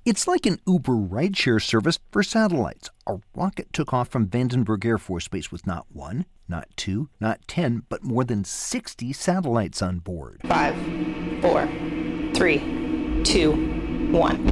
It's like an Uber rideshare service for satellites. A rocket took off from Vandenberg Air Force Base with not one, not two, not 10, but more than 60 satellites on board. 5, 4, 3, 2, 1.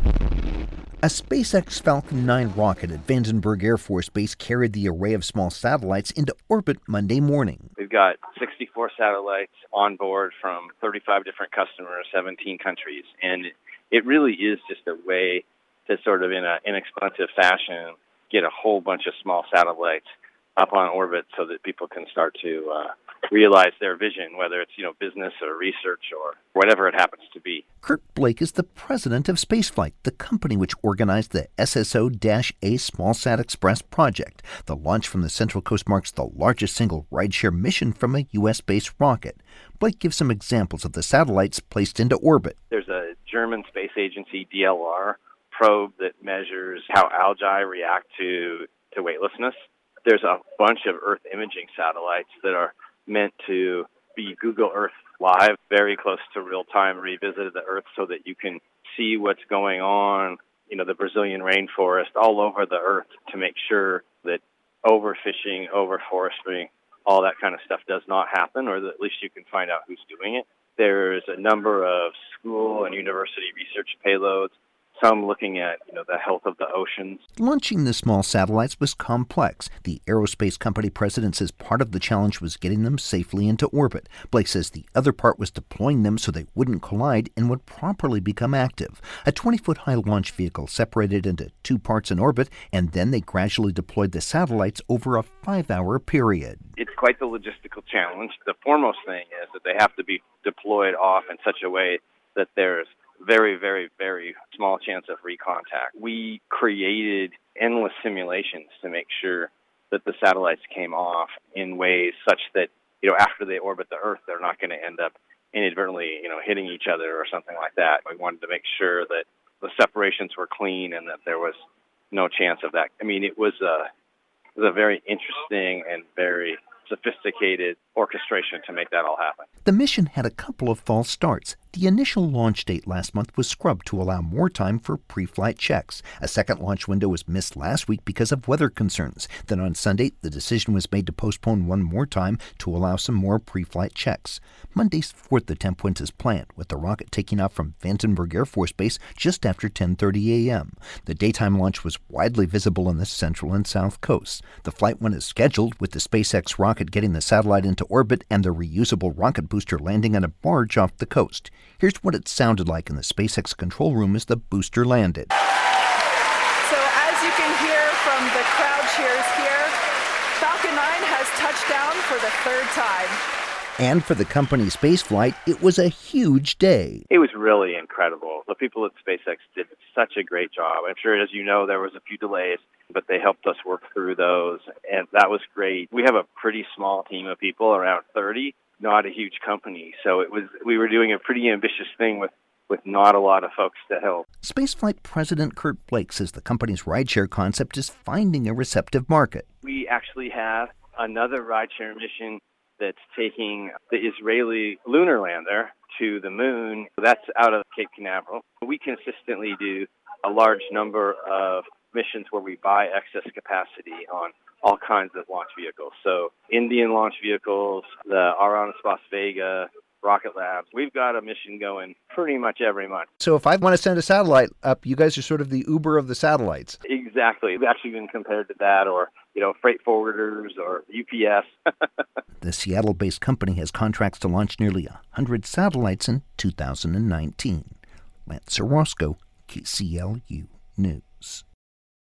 A SpaceX Falcon 9 rocket at Vandenberg Air Force Base carried the array of small satellites into orbit Monday morning. We've got 64 satellites on board from 35 different customers, 17 countries, and it really is just a way to sort of in an inexpensive fashion get a whole bunch of small satellites up on orbit so that people can start to realize their vision, whether it's, business or research or whatever it happens to be. Kurt Blake is the president of Spaceflight, the company which organized the SSO-A SmallSat Express project. The launch from the Central Coast marks the largest single rideshare mission from a U.S.-based rocket. Blake gives some examples of the satellites placed into orbit. There's a German space agency, DLR, probe that measures how algae react to weightlessness. There's a bunch of Earth imaging satellites that are meant to be Google Earth Live, very close to real-time revisit of the Earth so that you can see what's going on, the Brazilian rainforest, all over the Earth to make sure that overfishing, overforesting, all that kind of stuff does not happen, or that at least you can find out who's doing it. There's a number of school and university research payloads, some looking at, the health of the oceans. Launching the small satellites was complex. The aerospace company president says part of the challenge was getting them safely into orbit. Blake says the other part was deploying them so they wouldn't collide and would properly become active. A 20-foot-high launch vehicle separated into two parts in orbit, and then they gradually deployed the satellites over a 5-hour period. It's quite the logistical challenge. The foremost thing is that they have to be deployed off in such a way that there's very, very, very small chance of recontact. We created endless simulations to make sure that the satellites came off in ways such that, after they orbit the Earth, they're not going to end up inadvertently, hitting each other or something like that. We wanted to make sure that the separations were clean and that there was no chance of that. It was a very interesting and very sophisticated orchestration to make that all happen. The mission had a couple of false starts. The initial launch date last month was scrubbed to allow more time for pre-flight checks. A second launch window was missed last week because of weather concerns. Then on Sunday, the decision was made to postpone one more time to allow some more pre-flight checks. Monday's 4th attempt went as planned, with the rocket taking off from Vandenberg Air Force Base just after 10:30 a.m. The daytime launch was widely visible on the central and south coasts. The flight went as scheduled, with the SpaceX rocket getting the satellite into orbit and the reusable rocket booster landing on a barge off the coast. Here's what it sounded like in the SpaceX control room as the booster landed. So as you can hear from the crowd cheers here, Falcon 9 has touched down for the 3rd time. And for the company Spaceflight, it was a huge day. It was really incredible. The people at SpaceX did such a great job. I'm sure, as you know, there was a few delays, but they helped us work through those, and that was great. We have a pretty small team of people, around 30, not a huge company, so we were doing a pretty ambitious thing with not a lot of folks to help. Spaceflight President Kurt Blake says the company's rideshare concept is finding a receptive market. We actually have another rideshare mission that's taking the Israeli lunar lander to the moon. That's out of Cape Canaveral. We consistently do a large number of missions where we buy excess capacity on all kinds of launch vehicles. So Indian launch vehicles, the Arianespace Vega, Rocket Labs. We've got a mission going pretty much every month. So if I want to send a satellite up, you guys are sort of the Uber of the satellites. Exactly. We've actually been compared to that, or freight forwarders or UPS. The Seattle-based company has contracts to launch nearly 100 satellites in 2019. Lance Orozco, KCLU News.